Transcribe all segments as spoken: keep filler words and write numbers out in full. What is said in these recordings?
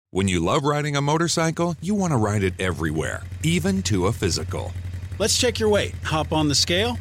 When you love riding a motorcycle, you want to ride it everywhere, even to a physical. Let's check your weight. Hop on the scale.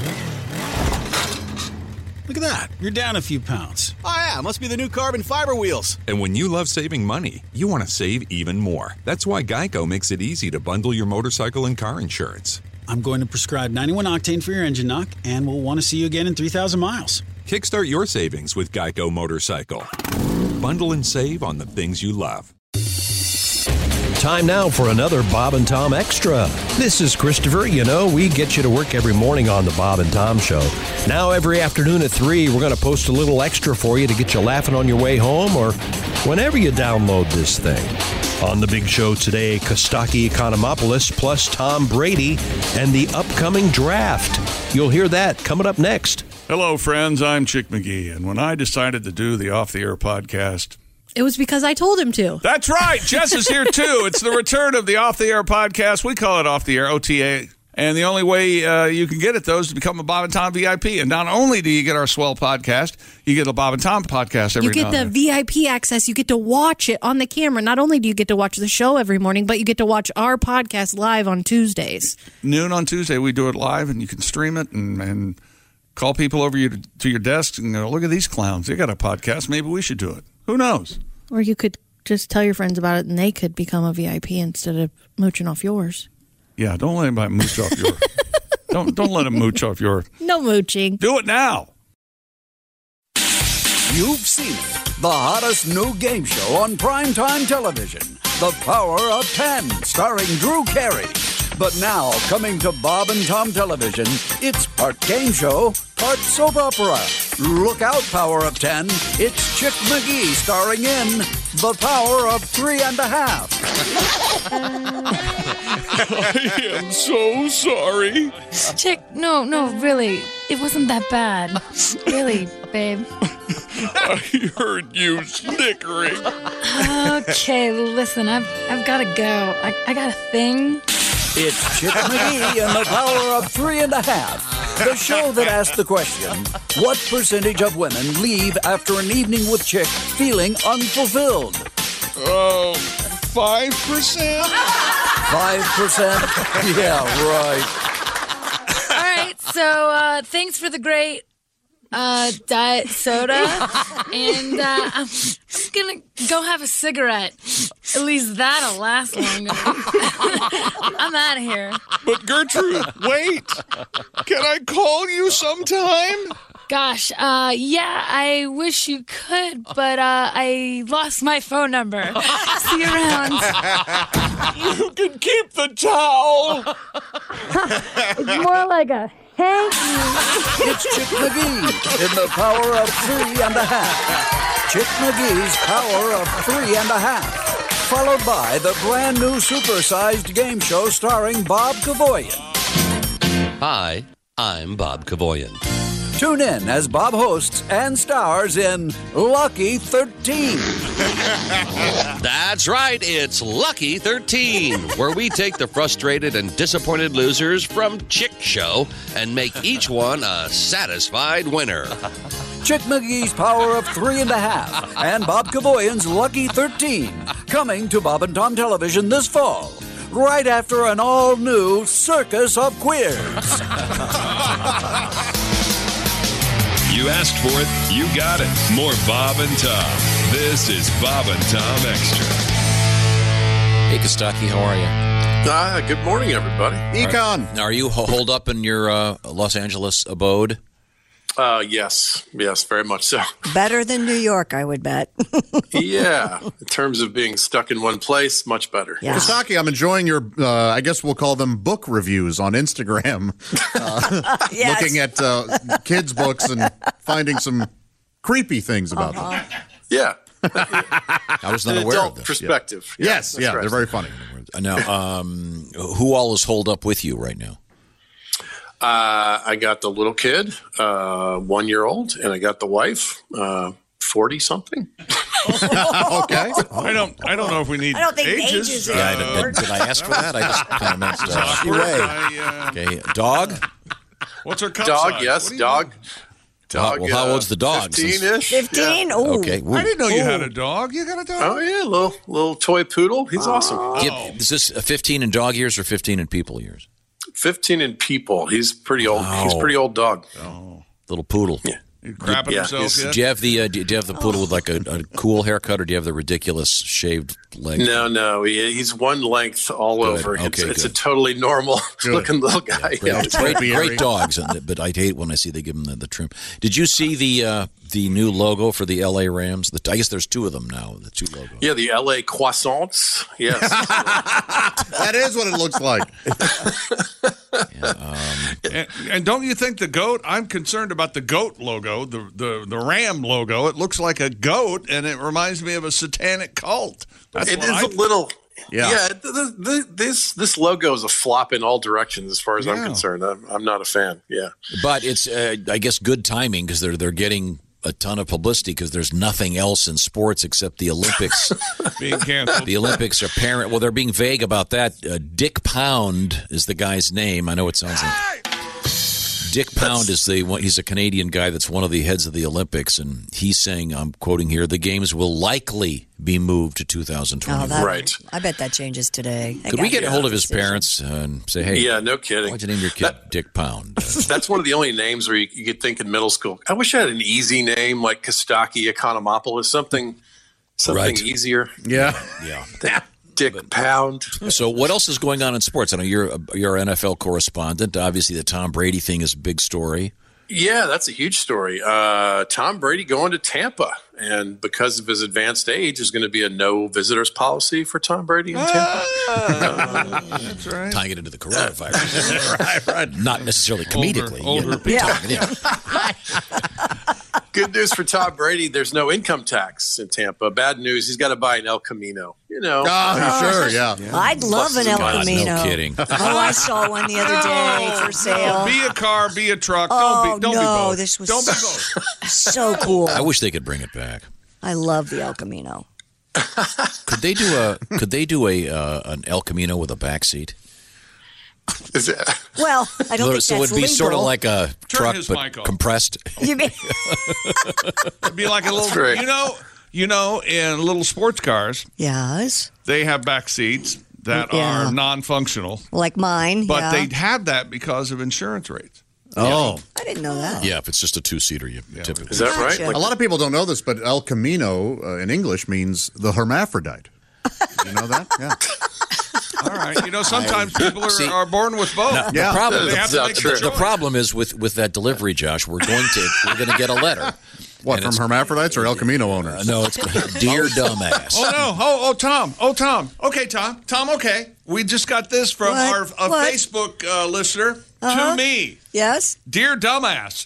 Look at that. You're down a few pounds. Oh, yeah. Must be the new carbon fiber wheels. And when you love saving money, you want to save even more. That's why Geico makes it easy to bundle your motorcycle and car insurance. I'm going to prescribe ninety-one octane for your engine knock, and we'll want to see you again in three thousand miles. Kickstart your savings with Geico Motorcycle. Bundle and save on the things you love. Time now for another Bob and Tom Extra. This is Christopher. You know, we get you to work every morning on the Bob and Tom Show. Now every afternoon at three, we're going to post a little extra for you to get you laughing on your way home or whenever you download this thing. On the big show today, Kostaki Economopoulos plus Tom Brady and the upcoming draft. You'll hear that coming up next. Hello, friends. I'm Chick McGee, and when I decided to do the Off the Air podcast, it was because I told him to. That's right. Jess is here, too. It's the return of the Off the Air podcast. We call it Off the Air, O T A. And the only way uh, you can get it, though, is to become a Bob and Tom V I P. And not only do you get our swell podcast, you get a Bob and Tom podcast every You get now the and then. V I P access. You get to watch it on the camera. Not only do you get to watch the show every morning, but you get to watch our podcast live on Tuesdays. Noon on Tuesday, we do it live, and you can stream it and, and call people over you to, to your desk and go, look at these clowns. They got a podcast. Maybe we should do it. Who knows? Or you could just tell your friends about it, and they could become a V I P instead of mooching off yours. Yeah, don't let anybody mooch off your. Don't don't let them mooch off your. No mooching. Do it now. You've seen it, the hottest new game show on primetime television, The Power of Ten, starring Drew Carey. But now, coming to Bob and Tom Television, it's part game show, part soap opera. Look out, Power of Ten. It's Chick McGee starring in The Power of Three and a Half. I am so sorry. Chick, no, no, really. It wasn't that bad. Really, babe. I heard you snickering. Okay, listen, I've I've got to go. I, I got a thing. It's Chick McGee and The Power of Three and a Half, the show that asks the question, what percentage of women leave after an evening with Chick feeling unfulfilled? Oh, five percent? Five percent? Yeah, right. All right, so uh, thanks for the great uh, diet soda, and uh, I'm, I'm gonna go have a cigarette. At least that'll last longer. I'm out of here. But Gertrude, wait. Can I call you sometime? Gosh, uh, yeah, I wish you could, but uh, I lost my phone number. See you around. You can keep the towel. It's more like a thank you. It's Chick McGee in The Power of Three and a Half. Chick McGee's Power of Three and a Half. Followed by the brand new supersized game show starring Bob Kavoyan. Hi, I'm Bob Kavoyan. Tune in as Bob hosts and stars in Lucky thirteen. That's right, it's Lucky thirteen, where we take the frustrated and disappointed losers from Chick Show and make each one a satisfied winner. Chick McGee's Power of Three and a Half and Bob Kavoyan's Lucky thirteen, coming to Bob and Tom Television this fall, right after an all-new Circus of Queers. You asked for it, you got it. More Bob and Tom. This is Bob and Tom Extra. Hey, Kostaki, how are you? Ah, good morning, everybody. Econ. Are, are you holed up in your uh, Los Angeles abode? Uh, yes, yes, very much so. Better than New York, I would bet. Yeah, in terms of being stuck in one place, much better. Yeah. Kostaki, I'm enjoying your, uh, I guess we'll call them book reviews on Instagram. Uh, yes. Looking at uh, kids' books and finding some creepy things about uh-huh. them. Yeah. I was not An aware adult of this. perspective. Yeah. Yes, yeah, right. They're very funny. Now, um, who all is holed up with you right now? Uh, I got the little kid, uh, one year old, and I got the wife, uh, forty something. Okay. I don't. I don't know if we need. I don't think ages. ages Yeah, I did, did I ask for that? I just kind of meant. Uh, I, uh, okay, dog. What's her cup Dog, size? yes, dog. Dog, well, how uh, old's the dog? fifteen-ish. Fifteen? Yeah. Oh. Okay. I didn't know you had a dog. You got a dog? Oh, yeah, little little toy poodle. He's awesome. Give, is this a fifteen in dog years or fifteen in people years? fifteen in people. He's pretty old. Wow. He's pretty old dog. Oh. Little poodle. Yeah. You crapping Yeah, himself he's- yet? Do you have the uh, do you have the poodle with like a, a cool haircut, or do you have the ridiculous shaved leg? No, no, he, he's one length all Good. over. It's, Okay, it's a good. totally normal looking little guy. Great, great, great dogs, and- but I hate when I see they give them the, the trim. Did you see the uh, the new logo for the L A Rams? The, I guess there's two of them now. The two logos. Yeah, the L A Croissants. Yes. That is what it looks like. And, and don't you think the goat? I'm concerned about the goat logo, the, the the ram logo. It looks like a goat, and it reminds me of a satanic cult. That's It what is I, a little. Yeah. Yeah, th th th this this logo is a flop in all directions, as far as I'm Yeah. concerned. I'm, I'm not a fan. Yeah, But it's, uh, I guess, good timing because they're they're getting a ton of publicity because there's nothing else in sports except the Olympics. being canceled. The Olympics are parent. Well, they're being vague about that. Uh, Dick Pound is the guy's name. I know it sounds like. Dick Pound is the one. He's a Canadian guy that's one of the heads of the Olympics, and he's saying, I'm quoting here, the games will likely be moved to two thousand twenty. Oh, that, Right. I bet that changes today. I Could we got get a it. hold of his parents and say, hey, yeah, no kidding. why'd you name your kid Dick Pound? Uh, That's one of the only names where you, you could think in middle school. I wish I had an easy name like Kostaki Economopoulos, something something Right. easier. Yeah. yeah. Dick Pound. So what else is going on in sports? I know you're a, you're an N F L correspondent. Obviously, the Tom Brady thing is a big story. Yeah, that's a huge story. Uh, Tom Brady going to Tampa, and because of his advanced age, there's going to be a no visitors policy for Tom Brady in Tampa. That's right. Tying it into the coronavirus. right, right. Not necessarily comedically. Older, older Yeah. people. Yeah. Good news for Tom Brady: there's no income tax in Tampa. Bad news: he's got to buy an El Camino. You know, Oh, sure, yeah. I'd love an El God, no Camino. kidding. Oh, I saw one the other day for sale. Be a car, be a truck. Oh, don't be, don't no, be both. this was don't be so- both. So cool. I wish they could bring it back. I love the El Camino. Could they do a Could they do a uh, an El Camino with a back seat? Is it- Well, I don't think so that's it'd be legal. sort of like a Turn truck his but mic off. compressed. You mean, It'd be like a little. great. You know, you know, in little sports cars, yes, they have back seats that Yeah. are non-functional, like mine. but yeah. they have that because of insurance rates. Oh. I didn't know that. Yeah, if it's just a two seater, you typically. Is that right? Gotcha. Like, A lot of people don't know this, but El Camino uh, in English means the hermaphrodite. You know that? Yeah. All right, you know, sometimes people are, See- are born with both. Now, Yeah. the problem, They have to That's make a true. the choice. problem is with, with that delivery, Josh. We're going to we're going to get a letter. What, And from it's- hermaphrodites or El Camino owners? Uh, no, it's dear dumbass. Oh no! Oh, oh, Tom! Oh, Tom! Okay, Tom! Tom! Okay, we just got this from What? our a What? Facebook uh, listener Uh-huh. to me. Yes. Dear dumbass,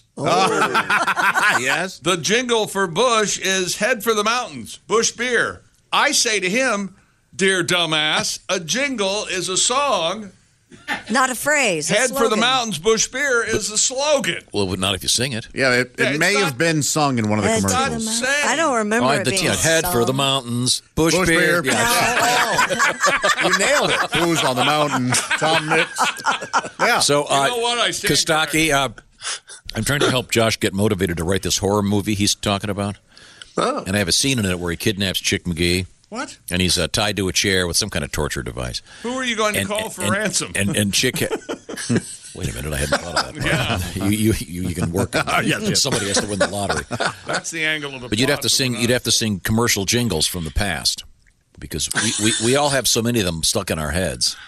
Yes. the jingle for Bush is "Head for the Mountains." Bush beer. I say to him, dear dumbass, a jingle is a song. Not a phrase. a Head for the slogan. mountains. Bush beer is the slogan. Well, not if you sing it. Yeah, it, Yeah, it it's may not- have been sung in one of the Head to the commercials. Not mountain. saying. I don't remember Oh, it the being yeah, head for the sung. mountains. Bush, Bush beer. beer. Yeah. You nailed it. Who's on the mountain? Tom Mix. Yeah. So, uh, You know what? I stand Kostaki, uh, I'm trying to help Josh get motivated to write this horror movie he's talking about. Oh. And I have a scene in it where he kidnaps Chick McGee. What? And he's uh, tied to a chair with some kind of torture device. Who are you going to And- call for and- ransom? And, and Chick. Wait a minute, I hadn't thought of that. Yeah. You, you, you, you can work on that. Yes, yes. Somebody has to win the lottery. That's the angle of the. But you'd have plot to that sing. we're You'd not- have to sing commercial jingles from the past, because we, we, we all have so many of them stuck in our heads.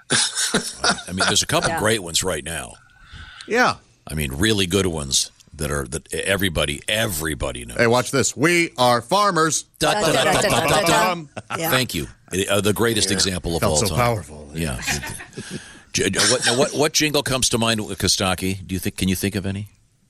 I mean, there's a couple Yeah. great ones right now. Yeah. I mean, really good ones that are that everybody everybody knows. Hey, watch this. We are farmers. Da, da, da, da, da, da, da. Yeah. Thank you. Uh, the greatest example of Felt all so time. powerful. Yeah. J- j- what, now what what jingle comes to mind with Kostaki? Do you think? Can you think of any?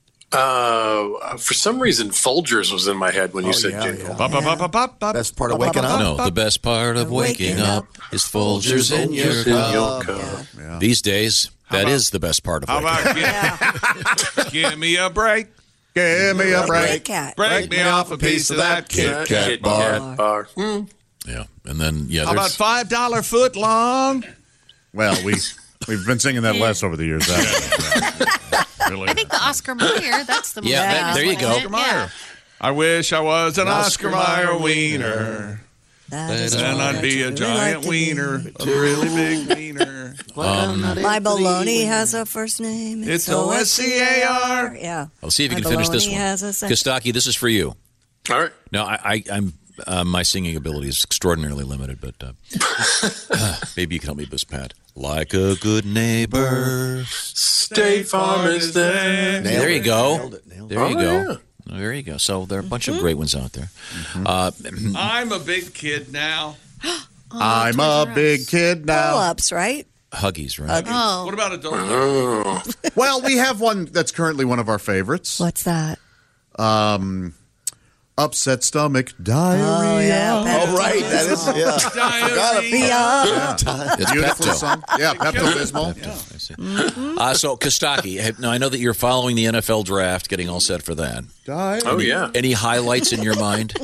Uh, for some reason, Folgers was in my head when you said jingle. Ba, ba, ba, ba, ba, ba. Best part of waking up. No, the best part of waking up is Folgers in your cup. cup. These days, that about- is the best part of How waking up. about give, give me a break? Give me a break. Break cat. Break me off a piece of that Kit Kat Kit bar. Kat bar. Hmm. Yeah, and then yeah, How about there's five dollar foot long? Well, we we've been singing that less over the years. That Really. I think the Oscar Mayer. That's the most Yeah, famous there you one, go. isn't it? Oscar Mayer. I wish I was an Oscar Mayer wiener. Then I'd be a giant wiener, a really big wiener. Um, My baloney has a first name. It's O S C A R. Yeah. I'll see if you My can finish this baloney one. has a second- Kostaki, this is for you. All right. No, I, I, I'm uh, my singing ability is extraordinarily limited, but uh, maybe you can help me, Miss Pat. Like a good neighbor, State Farm is there. there you go. Nailed it, nailed it. There you Oh, go. yeah. There you go. So there are a bunch of great ones out there. Uh, I'm a big kid now. I'm a big kid now. Pull-ups, right? Huggies, right? Oh. What about adult? Oh. Well, we have one that's currently one of our favorites. What's that? Um, upset stomach diarrhea. Oh, yeah. Oh, right. That is, yeah. Diarrhea. Yeah. It's Beautiful Pepto. song. Yeah, Pepto-Bismol. I see. Uh, so, Kostaki, have- now I know that you're following the N F L draft, getting all set for that. Oh, yeah. Any highlights in your mind?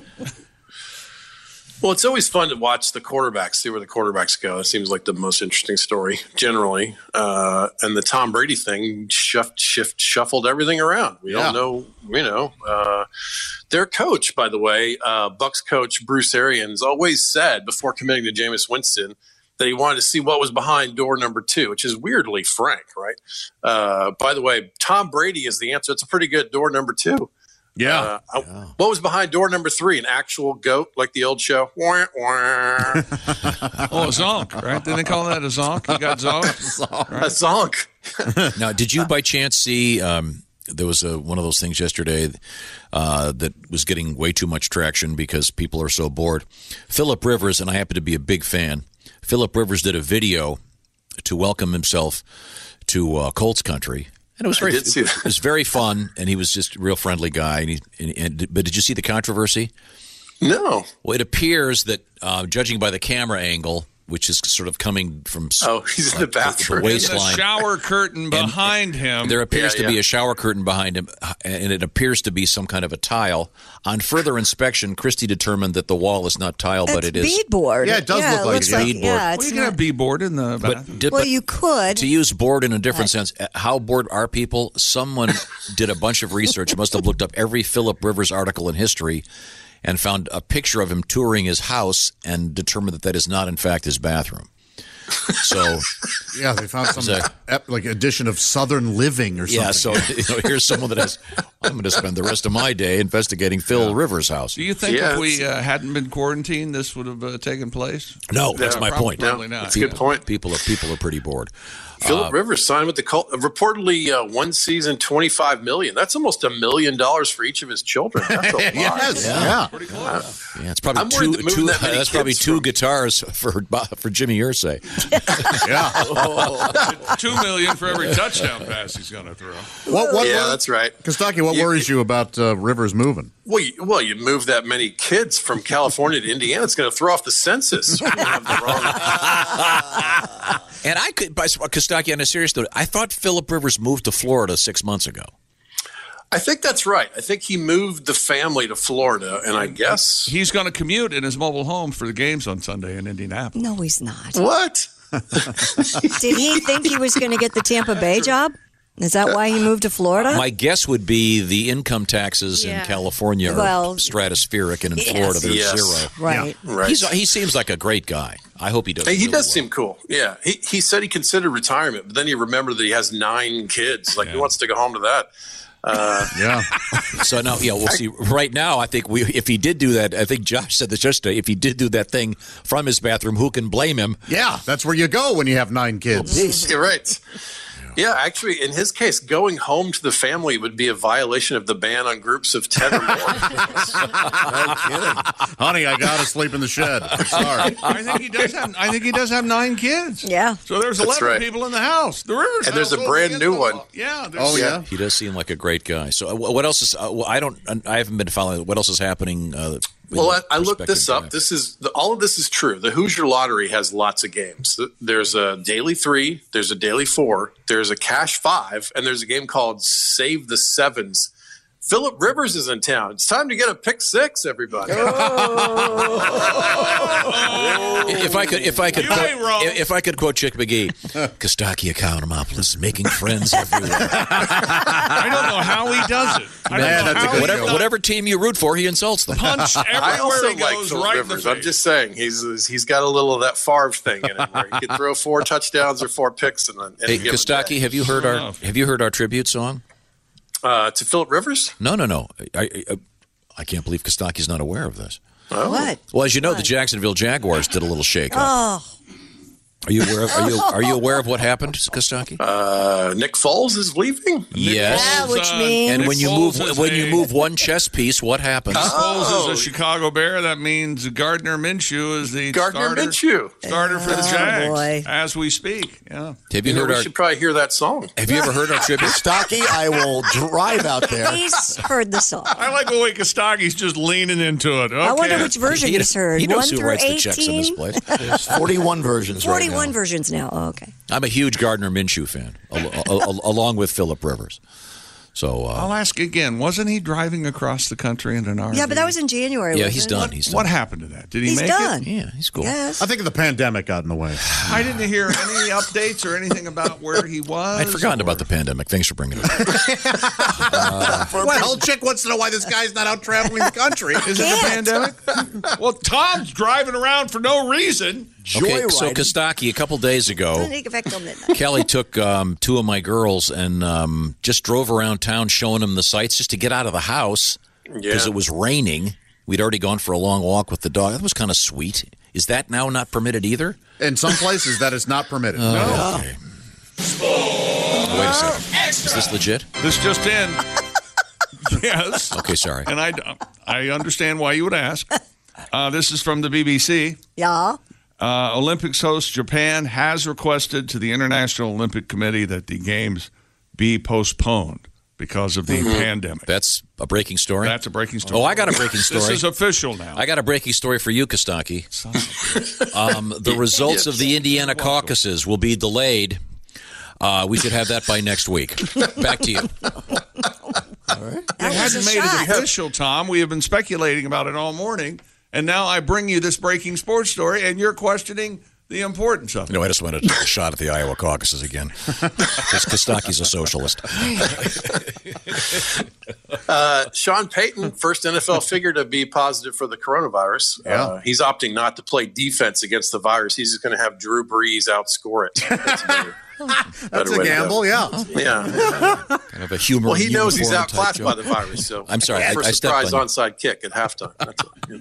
Well, it's always fun to watch the quarterbacks, see where the quarterbacks go. It seems like the most interesting story generally. Uh, and the Tom Brady thing shuffed, shift, shuffled everything around. We Yeah. all know, you know, uh, their coach, by the way, uh, Bucs coach Bruce Arians always said before committing to Jameis Winston that he wanted to see what was behind door number two, which is weirdly frank, right? Uh, by the way, Tom Brady is the answer. It's a pretty good door number two. Yeah. Uh, I- What was behind door number three? An actual goat, like the old show? Wah, wah. Oh, a zonk, right? Didn't they call that a zonk? You got zonked? A zonk. Now, did you by chance see? Um, there was a, one of those things yesterday uh, that was getting way too much traction because people are so bored. Phillip Rivers, and I happen to be a big fan. Phillip Rivers did a video to welcome himself to uh, Colts country. And it was very, I did see that. it was very fun, and he was just a real friendly guy. And he, and, and, but did you see the controversy? No. Well, it appears that, uh, judging by the camera angle, which is sort of coming from Oh, he's in the bathroom. the The waistline, shower curtain behind him. there appears Yeah, to be yeah. a shower curtain behind him, and it appears to be some kind of a tile. On further inspection, Christy determined that the wall is not tile, but it is beadboard. Yeah, it does look like looks it, yeah. Beadboard. Yeah, Well, it's you can have not, B-board in the bathroom. But, did, well, but you could. to use bored in a different sense, uh, how bored are people? Someone did a bunch of research, must have looked up every Phillip Rivers article in history, and found a picture of him touring his house and determined that that is not, in fact, his bathroom. So, Yeah, they found some So- ep- like edition of Southern Living or something. yeah, so you know, here's someone that has, I'm going to spend the rest of my day investigating Phil Rivers' house. Do you think Yeah, if we it's- uh, hadn't been quarantined, this would have uh, taken place? No, that's Yeah, my probably- point. probably No, not. that's a good point. People are people are pretty bored. Phillip Uh, Rivers signed with the Colts. Reportedly, uh, one season, twenty-five million. That's almost a million dollars for each of his children. That's a lot. Yes, yeah. Pretty close. Yeah, it's probably I'm worried two. that moving two that many that's probably kids two from- guitars for for Jimmy Irsay. Yeah. Two million for every touchdown pass he's going to throw. What, what, Yeah, what- that's right. Kostaki, what You- worries you about uh, Rivers moving? Well, you, well, you move that many kids from California to Indiana, it's going to throw off the census. We're gonna have the wrong- And I could, by Kostaki, on a serious note, I thought Phillip Rivers moved to Florida six months ago. I think that's right. I think he moved the family to Florida, and I guess He's going to commute in his mobile home for the games on Sunday in Indianapolis. No, he's not. what? Did he think he was going to get the Tampa Bay job? Is that why he moved to Florida? My guess would be the income taxes Yeah. in California are Well, stratospheric, and in yes. Florida they're Yes. zero. Right. Right. He's, he seems like a great guy. I hope he does. Hey, he really does well. seem cool. Yeah. He he said he considered retirement, but then he remembered that he has nine kids. Like, who wants to go home to that? Uh, Yeah. So now, yeah, we'll see. Right now, I think we, if he did do that, I think Josh said this yesterday. If he did do that thing from his bathroom, who can blame him? Yeah, that's where you go when you have nine kids. You're right. Yeah, actually, in his case, going home to the family would be a violation of the ban on groups of ten or more. Honey, I got to sleep in the shed. I'm sorry. I think he does have. I think he does have nine kids. Yeah. So there's That's eleven right. people in the house. The Rivers And there's house a brand only new gets one. a- Yeah. there's- Oh, yeah. He does seem like a great guy. So, uh, what else is? Uh, well, I don't. I haven't been following. What else is happening? Uh, Well, I, I looked respective this up. draft? This is the, all of this is true. The Hoosier Lottery has lots of games. There's a daily three, there's a daily four, there's a cash five, and there's a game called Save the Sevens Philip Rivers is in town. It's time to get a pick six, everybody. If I could, if I could, You quote, ain't wrong. if I could quote Chick McGee, Kostaki Economopoulos making friends everywhere. I don't know how he does it. I Man, don't know that's a how good he whatever, does it. whatever team you root for, he insults them. Punch I also everywhere he like goes, Philip right in the Rivers. I'm face. just saying he's he's got a little of that Favre thing in him, where he can throw four touchdowns or four picks in a, in a Hey, given Kostaki, day. have you heard our have you heard our tribute song? Uh, to Philip Rivers? No, no, no. I I, I can't believe Kostaki's not aware of this. Oh. What? Well, as you know, the Jacksonville Jaguars did a little shake up. Oh, Are you aware? Of, are you are you aware of what happened, Kostaki? Uh, Nick Foles is leaving. Yes. yeah, which uh, means And Nick when you Foles move is when you a- move one chess piece, what happens? Nick Foles Oh. is a Chicago Bear. That means Gardner Minshew is the Gardner starter, Minshew. starter for the Oh, Jags boy. as we speak. Yeah. Have You you know, heard we our should probably hear that song. Have you ever heard our tribute? Stocky, I will drive out there. he's heard the song. I like the way Kostaki's just leaning into it. Okay. I wonder which version He- he's heard. He knows One who through writes the checks in this eighteen. place. There's forty-one versions right now. Forty-one versions now. Oh, okay. I'm a huge Gardner Minshew fan, al- al- al- along with Philip Rivers. So uh, I'll ask again. Wasn't he driving across the country in an R V? Yeah, but that was in January. yeah, wasn't he's it? done. He's done. What happened to that? Did he He's make done. it? Yeah, he's cool. Yes. I think the pandemic got in the way. I didn't hear any updates or anything about where he was. I'd forgotten or- about the pandemic. Thanks for bringing it up. Well, Chick wants to know why this guy's not out traveling the country. Is it the pandemic? Well, Tom's driving around for no reason. Okay, so Kostaki, a couple days ago, Doesn't take effect till midnight. Kelly took um, two of my girls and um, just drove around town showing them the sights just to get out of the house because Yeah. it was raining. We'd already gone for a long walk with the dog. That was kind of sweet. Is that now not permitted either? In some places, that is not permitted. Oh, okay. Oh, wait a second. Is this legit? This just in. Yes. Okay, sorry. And I, I understand why you would ask. Uh, this is from the B B C. Yeah. Uh, Olympics host Japan has requested to the International Olympic Committee that the games be postponed because of the pandemic. That's a breaking story? That's a breaking story. Oh, I got a breaking story. This is official now. I got a breaking story for you, Kostaki. Um, the results of the Indiana caucuses will be delayed. Uh, we should have that by next week. Back to you. All right. It That was hadn't a made shot. it official, Tom. We have been speculating about it all morning, and now I bring you this breaking sports story, and you're questioning the importance of it. No, I just wanted to take a shot at the Iowa caucuses again. Because Kostaki's a socialist. Uh, Sean Payton, first N F L figure to be positive for the coronavirus. Yeah. Uh, he's opting not to play defense against the virus. He's just going to have Drew Brees outscore it. That's better. That's Better a way to gamble, go. yeah. Yeah. Kind of a humor. Well, he knows he's uniform type outclassed by joke. the virus. So I'm sorry, I- for I a stepped surprise on you. onside kick at halftime. That's all. Yeah.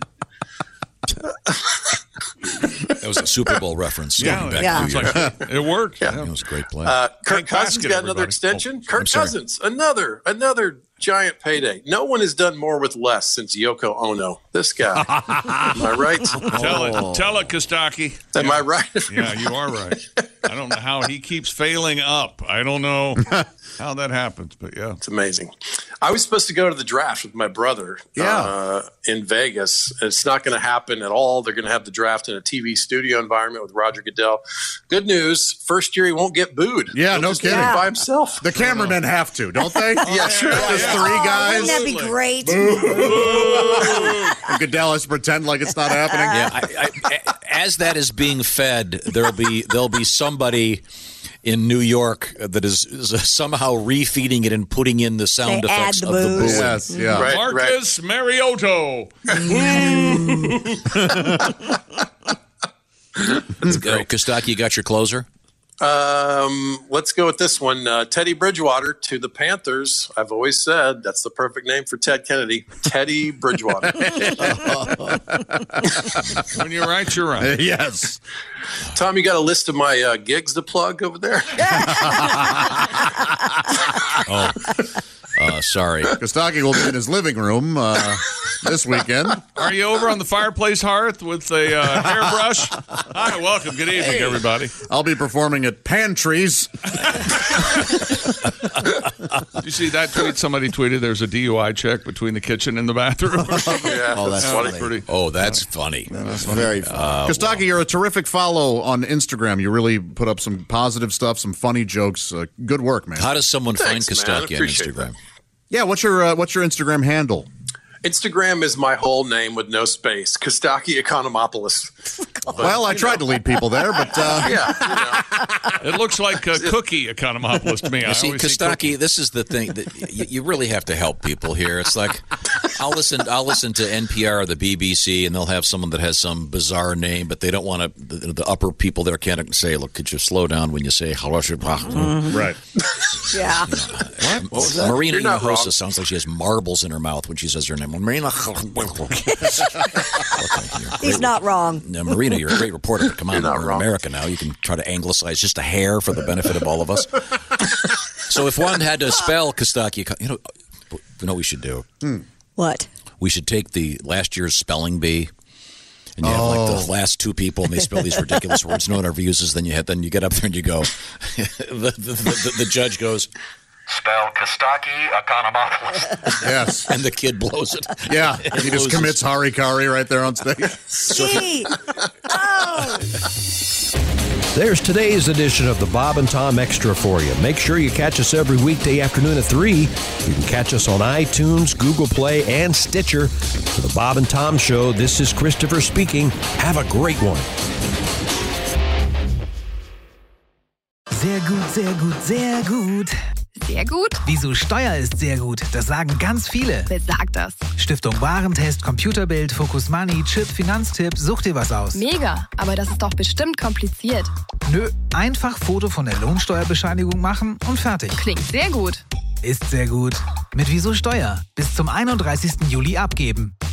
That was a Super Bowl reference. Yeah, Going back yeah. two It's years. like, it worked. Yeah. Yeah. It was a great play. Uh, Kirk Hank Cousins Haskett, got another everybody. extension. Oh, Kirk I'm sorry. Cousins, another another giant payday. No one has done more with less since Yoko Ono. This guy. Am I right? Tell it. Tell it, Kostaki. Am I right? Yeah, you are right. I don't know how he keeps failing up. I don't know how that happens, but yeah. It's amazing. I was supposed to go to the draft with my brother Yeah. uh, in Vegas. It's not going to happen at all. They're going to have the draft in a T V studio environment with Roger Goodell. Good news. First year he won't get booed. Yeah, He'll no just do it kidding. by himself. The cameramen have to, don't they? Yeah, sure. Just Yeah. three Oh, guys. wouldn't that be great? And Goodell has to pretend like it's not happening. Yeah, I, I, as that is being fed, there'll be there'll be somebody in New York that is, is somehow refeeding it and putting in the sound They add effects the of the booze. booing. Yes, yeah. Right, Marcus Mariotto. Oh, Kostaki, you got your closer? Um, let's go with this one. Uh, Teddy Bridgewater to the Panthers. I've always said that's the perfect name for Ted Kennedy. Teddy Bridgewater. When you're right, you're right. Yes. Tom, you got a list of my uh, gigs to plug over there? Oh, uh, sorry. Kostaki will be in his living room uh, this weekend. Are you over on the fireplace hearth with a uh, hairbrush? Hi, welcome. Good evening, everybody. I'll be performing at Pantries. Did you see that tweet? Somebody tweeted there's a D U I check between the kitchen and the bathroom. Yeah, Oh, that's That was funny. pretty. Oh, that's funny. Very funny. Kostaki, you're a terrific follow on Instagram. You really put up some positive stuff, some funny jokes. Uh, good work, man. How does someone Thanks, find man. Kostaki on Appreciate Instagram? that. Yeah, what's your uh, what's your Instagram handle? Instagram is my whole name with no space. Kostaki Economopoulos. But, well, I tried know. to lead people there, but uh, yeah, you know. It looks like a cookie Economopoulos to me. I You see, Kostaki, this is the thing that you, you really have to help people here. It's like I'll listen, I'll listen to N P R or the B B C, and they'll have someone that has some bizarre name, but they don't want to. The, the upper people there can't say, "Look, could you slow down when you say hello?" Mm-hmm. Right? Yeah. What? What was that? Marina Hinojosa sounds like she has marbles in her mouth when she says her name. Marina. He's not wrong. Now, Marina, you're a great reporter. But come on, we're in America now. You can try to anglicize just a hair for the benefit of all of us. So if one had to spell Kostaki, you know, you know what we should do? Hmm. What? We should take the last year's spelling bee. And you have like Oh. the last two people, and they spell these ridiculous words. No one ever uses. Then you hit. Then you get up there and you go. the, the, the, the judge goes. Spell Kostaki Economopoulos. Yes. And the kid blows it. Yeah. He just commits harikari right there on stage. Gee. Oh. There's today's edition of the Bob and Tom Extra for you. Make sure you catch us every weekday afternoon at three. You can catch us on iTunes, Google Play, and Stitcher. For the Bob and Tom Show, this is Christopher speaking. Have a great one. Sehr gut, sehr gut, sehr gut. Sehr gut? Wieso Steuer ist sehr gut? Das sagen ganz viele. Wer sagt das? Stiftung Warentest, Computerbild, Focus Money, Chip, Finanztipp, such dir was aus. Mega, aber das ist doch bestimmt kompliziert. Nö, einfach Foto von der Lohnsteuerbescheinigung machen und fertig. Klingt sehr gut. Ist sehr gut. Mit Wieso Steuer. Bis zum einunddreißigsten Juli abgeben.